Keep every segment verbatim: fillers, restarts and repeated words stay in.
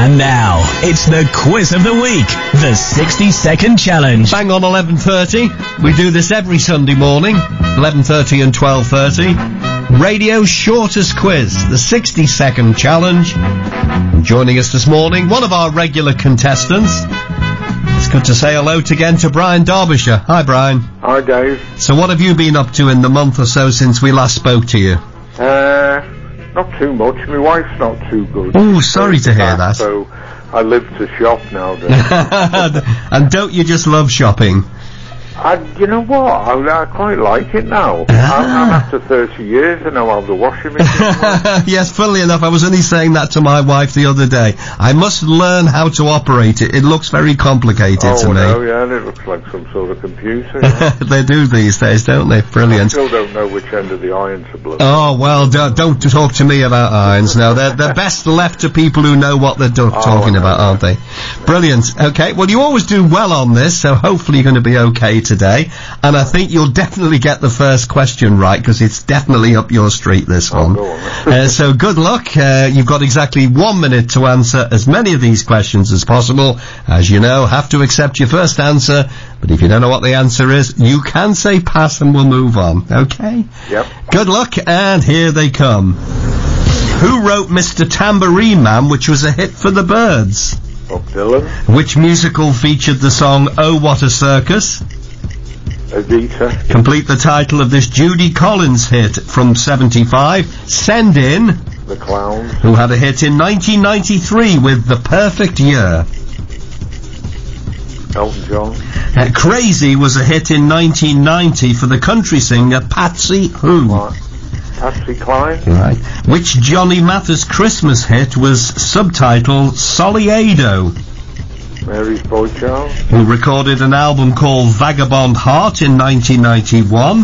And now, it's the quiz of the week, the sixty second challenge. Bang on eleven thirty. We do this every Sunday morning, eleven thirty and twelve thirty. Radio's shortest quiz, the sixty second challenge. And joining us this morning, one of our regular contestants. It's good to say hello again to Brian Derbyshire. Hi, Brian. Hi, Dave. So what have you been up to in the month or so since we last spoke to you? Uh, not too much. My wife's not too good. Oh, sorry to hear that. So I live to shop now, Dave. And don't you just love shopping? I, you know what? I, I quite like it now. Ah. I'm, I'm after thirty years and now I have the washing machine. Yes, funnily enough, I was only saying that to my wife the other day. I must learn how to operate it. It looks very complicated oh, to me. Oh, yeah, and it looks like some sort of computer. Yeah. They do these days, don't they? Brilliant. I still don't know which end of the irons are blowing. Oh, well, don't, don't talk to me about irons now. They're, they're best left to people who know what they're do- oh, talking no, about, no. aren't they? Brilliant. Okay, well, you always do well on this, so hopefully you're going to be okay today. And I think you'll definitely get the first question right, because it's definitely up your street, this Oh, one. go on. uh, so good luck. Uh, you've got exactly one minute to answer as many of these questions as possible. As you know, have to accept your first answer, but if you don't know what the answer is, you can say pass and we'll move on, okay? Yep. Good luck, and here they come. Who wrote Mister Tambourine Man, which was a hit for the Byrds? Bob Dylan. Which musical featured the song Oh What a Circus? Evita. Complete the title of this Judy Collins hit from seventy-five, Send In, The Clowns. who had a hit in nineteen ninety-three with The Perfect Year. Elton John. Uh, Crazy was a hit in nineteen ninety for the country singer Patsy Who. What? Patsy Cline. Right. Which Johnny Mathis Christmas hit was subtitled Soleado? Mary's Boy Child. Who recorded an album called Vagabond Heart in nineteen ninety-one.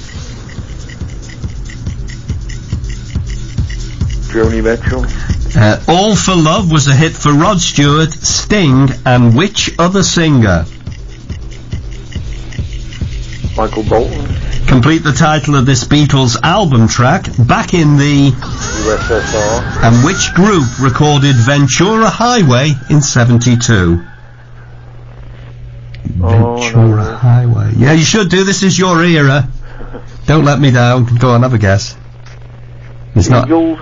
Joni Mitchell. Uh, All for Love was a hit for Rod Stewart, Sting, and which other singer? Michael Bolton. Complete the title of this Beatles album track, Back in the... U S S R. And which group recorded Ventura Highway in seventy-two? Oh, Ventura no. Highway. Yeah, you should do. This is your era. Don't let me down. Go on, have a guess. It's not... Eagles.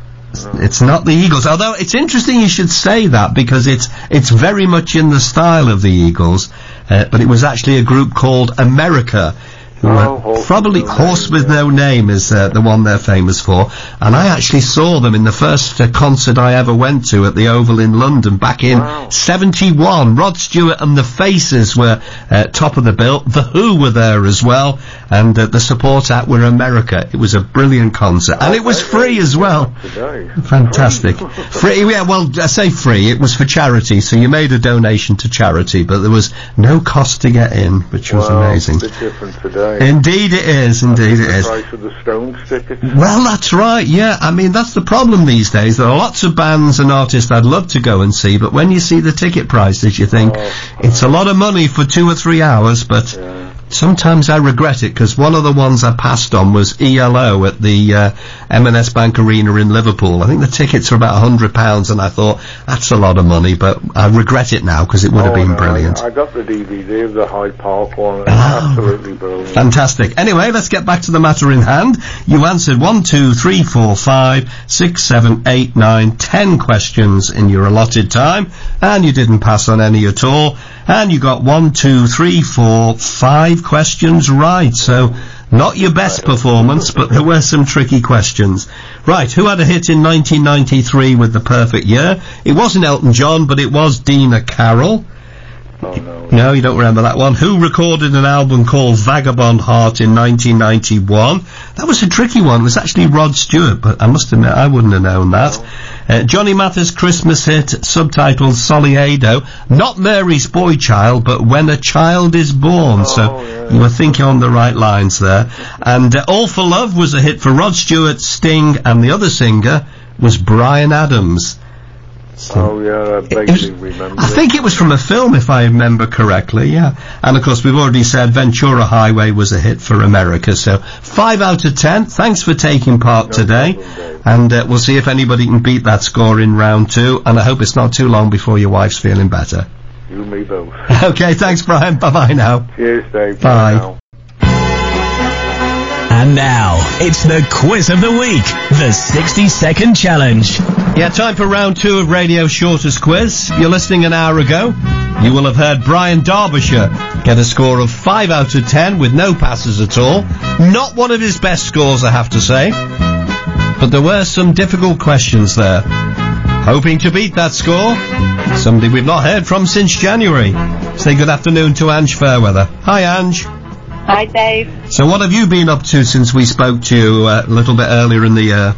It's not the Eagles, although it's interesting you should say that, because it's it's very much in the style of the Eagles, uh, but it was actually a group called America, who Oh, were Horse probably with No Horse Name, with yeah. No Name is uh, the one they're famous for, and I actually saw them in the first uh, concert I ever went to at the Oval in London back in Wow. seventy-one. Rod Stewart and the Faces were uh, top of the bill. The Who were there as well, and uh, the support act were America. It was a brilliant concert, and it was free as well. Today. Fantastic. Free, yeah, well, I say free, it was for charity, so you made a donation to charity, but there was no cost to get in, which was Well, amazing. a bit different today. Indeed it is, indeed it the is. price of the Stones tickets. Well, that's right, yeah. I mean, that's the problem these days. There are lots of bands and artists I'd love to go and see, but when you see the ticket prices, you think, Oh, it's a lot of money for two or three hours, but... Yeah. Sometimes I regret it, because one of the ones I passed on was E L O at the uh, M and S Bank Arena in Liverpool. I think the tickets were about one hundred pounds, and I thought, that's a lot of money, but I regret it now, because it would have Oh, been no, brilliant. I, I got the D V D of the Hyde Park one. It's Oh. absolutely brilliant. Fantastic. Anyway, let's get back to the matter in hand. You answered one, two, three, four, five, six, seven, eight, nine, ten questions in your allotted time, and you didn't pass on any at all. And you got one, two, three, four, five questions right. So, not your best performance, but there were some tricky questions. Right, who had a hit in nineteen ninety-three with The Perfect Year? It wasn't Elton John, but it was Dina Carroll. Oh, no. No, you don't remember that one. Who recorded an album called Vagabond Heart in nineteen ninety-one? That was a tricky one. It was actually Rod Stewart, but I must admit I wouldn't have known that. Uh, Johnny Mathis' Christmas hit, subtitled Soleado. Not Mary's Boy Child, but When a Child is Born. Oh, so yeah. you were thinking on the right lines there. And uh, All for Love was a hit for Rod Stewart, Sting, and the other singer was Bryan Adams. Oh, yeah, I vaguely remember I it. think it was from a film, if I remember correctly, yeah. And, of course, we've already said Ventura Highway was a hit for America, so five out of ten. Thanks for taking part No today. problem, Dave. And uh, we'll see if anybody can beat that score in round two, and I hope it's not too long before your wife's feeling better. You and me both. Okay, thanks, Brian. Bye-bye now. Cheers, Dave. Bye. now. And now, it's the quiz of the week, the sixty second challenge. Yeah, time for round two of Radio's shortest quiz. You're listening an hour ago. You will have heard Brian Derbyshire get a score of five out of ten with no passes at all. Not one of his best scores, I have to say. But there were some difficult questions there. Hoping to beat that score, somebody we've not heard from since January. Say good afternoon to Ange Fairweather. Hi, Ange. Hi, Dave. So what have you been up to since we spoke to you uh, a little bit earlier in the year?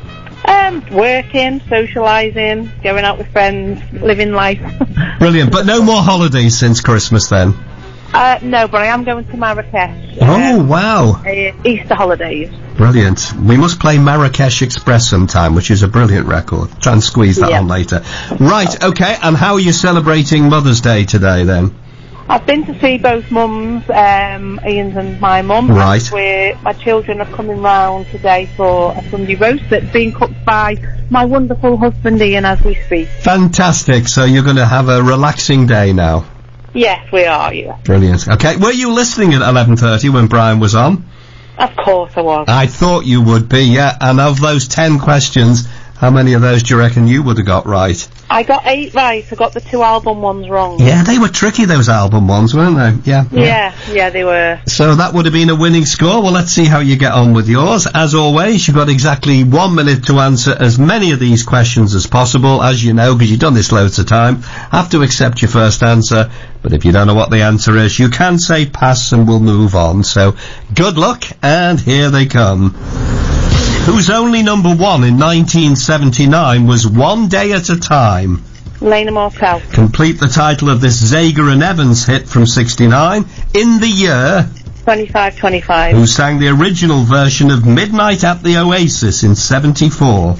Um, working, socialising, going out with friends, living life. Brilliant. But no more holidays since Christmas then? uh, no, but I am going to Marrakesh. Oh, um, wow. uh, Easter holidays. Brilliant. We must play Marrakesh Express sometime, which is a brilliant record. Try and squeeze that Yeah. on later. Right, okay, and how are you celebrating Mother's Day today then? I've been to see both mums, um, Ian's and my mum. Right. And we're, my children are coming round today for a Sunday roast that's being cooked by my wonderful husband Ian as we speak. Fantastic. So you're going to have a relaxing day now. Yes, we are, yeah. Brilliant. Okay, were you listening at eleven thirty when Brian was on? Of course I was. I thought you would be, yeah. And of those ten questions, how many of those do you reckon you would have got right? I got eight right. I got the two album ones wrong. Yeah, they were tricky, those album ones, weren't they? Yeah. Yeah, yeah, they were. So that would have been a winning score. Well, let's see how you get on with yours. As always, you've got exactly one minute to answer as many of these questions as possible. As you know, because you've done this loads of time, have to accept your first answer. But if you don't know what the answer is, you can say pass and we'll move on. So good luck, and here they come. Whose only number one in nineteen seventy-nine was One Day at a Time? Lena Martell. Complete the title of this Zager and Evans hit from sixty-nine. In the year, twenty-five twenty-five. who sang the original version of Midnight at the Oasis in seventy-four?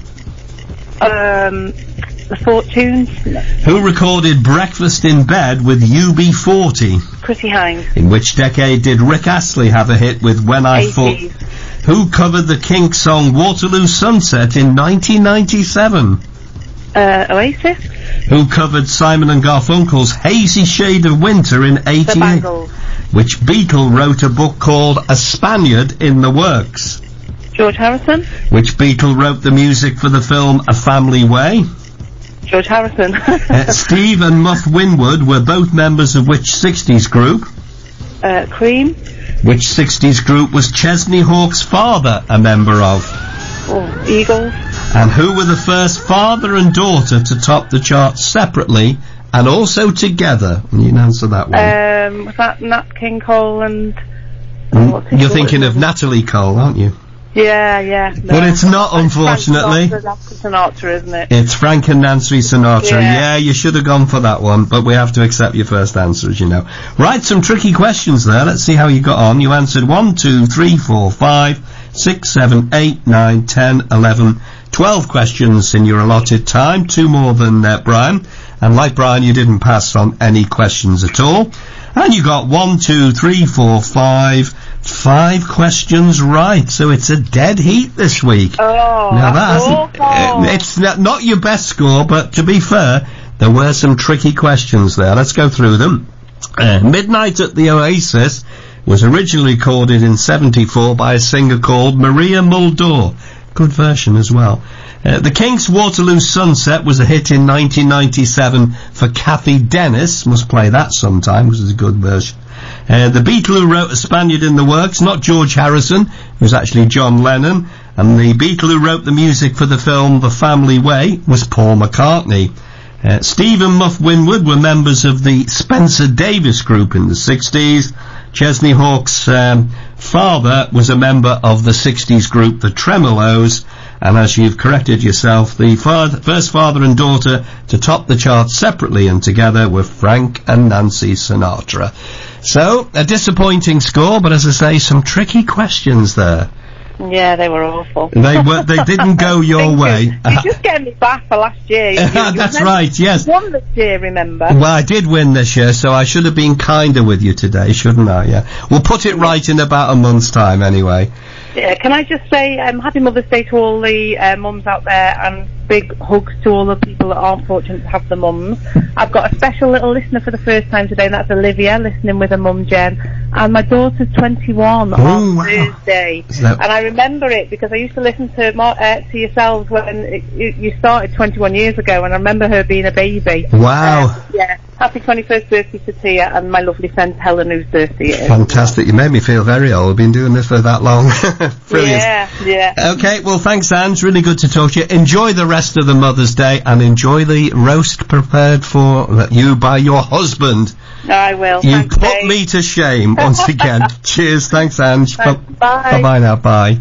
Um, The Fortunes. Who recorded Breakfast in Bed with U B forty? Chrissy Hines. In which decade did Rick Astley have a hit with When I Fall? eighties. Who covered the Kinks song Waterloo Sunset in nineteen ninety-seven? Uh, Oasis. Who covered Simon and Garfunkel's Hazy Shade of Winter in The eighty-eight? Bangles. Which Beatle wrote a book called A Spaniard in the Works? George Harrison. Which Beatle wrote the music for the film A Family Way? George Harrison. Uh, Steve and Muff Winwood were both members of which sixties group? uh, Cream. Which sixties group was Chesney Hawkes' father a member of? Oh, Eagles. And who were the first father and daughter to top the charts separately and also together? And you can answer that one. Um, was that Nat King Cole and... Mm, what's his You're name? thinking of Natalie Cole, aren't you? Yeah, yeah. No. Well, it's not, Frank unfortunately. Sinatra, that's Sinatra, isn't it? It's Frank and Nancy Sinatra. Yeah. Yeah, you should have gone for that one, but we have to accept your first answer, as you know. Right, some tricky questions there. Let's see how you got on. You answered one, two, three, four, five, six, seven, eight, nine, ten, eleven, twelve questions in your allotted time. Two more than uh, Brian. And like Brian, you didn't pass on any questions at all. And you got one, two, three, four, five, five questions right. So it's a dead heat this week. Oh, Now that's that awful. uh, it's not, not your best score, but to be fair, there were some tricky questions there. Let's go through them. Uh, Midnight at the Oasis was originally recorded in seventy-four by a singer called Maria Muldaur. Good version as well. Uh, the Kinks' Waterloo Sunset was a hit in nineteen ninety-seven for Kathy Dennis. Must play that sometime, which is a good version. Uh, the Beatle who wrote A Spaniard in the Works, not George Harrison, it was actually John Lennon. And the Beatle who wrote the music for the film The Family Way was Paul McCartney. Uh, Steve and Muff Winwood were members of the Spencer Davis group in the sixties. Chesney Hawkes' um, father was a member of the sixties group The Tremolos. And as you've corrected yourself, the father, first father and daughter to top the charts separately and together were Frank and Nancy Sinatra. So, a disappointing score, but as I say, some tricky questions there. Yeah, they were awful. They were. They didn't go your Thank way. You. You're just getting me back for last year. You, you That's remember- right, yes. You won this year, remember? Well, I did win this year, so I should have been kinder with you today, shouldn't I? Yeah. We'll put it right in about a month's time, anyway. Yeah, can I just say um, Happy Mother's Day to all the uh, mums out there, and big hugs to all the people that aren't fortunate to have the mums. I've got a special little listener for the first time today, and that's Olivia, listening with her mum, Jen. And my daughter's twenty-one Oh, on wow. Thursday. That- And I remember it because I used to listen to Mar- uh, to yourselves when it, you, you started twenty-one years ago, and I remember her being a baby. Wow. Um, yeah. Happy twenty-first birthday to Tia and my lovely friend Helen, whose birthday it is. Fantastic. You made me feel very old. I've been doing this for that long. Brilliant. Yeah, yeah. Okay, well, thanks, Anne. It's really good to talk to you. Enjoy the rest of the Mother's Day and enjoy the roast prepared for you by your husband. I will. You Thanks, put Dave. me to shame once again. Cheers. Thanks, Anne. Thanks, bye. Bye-bye now. Bye.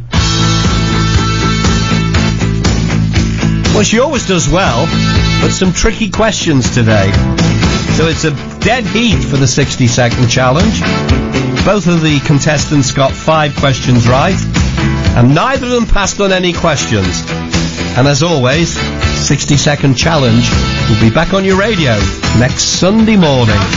Well, she always does well, but some tricky questions today. So it's a dead heat for the sixty second challenge. Both of the contestants got five questions right, and neither of them passed on any questions. And as always, sixty second challenge will be back on your radio next Sunday morning.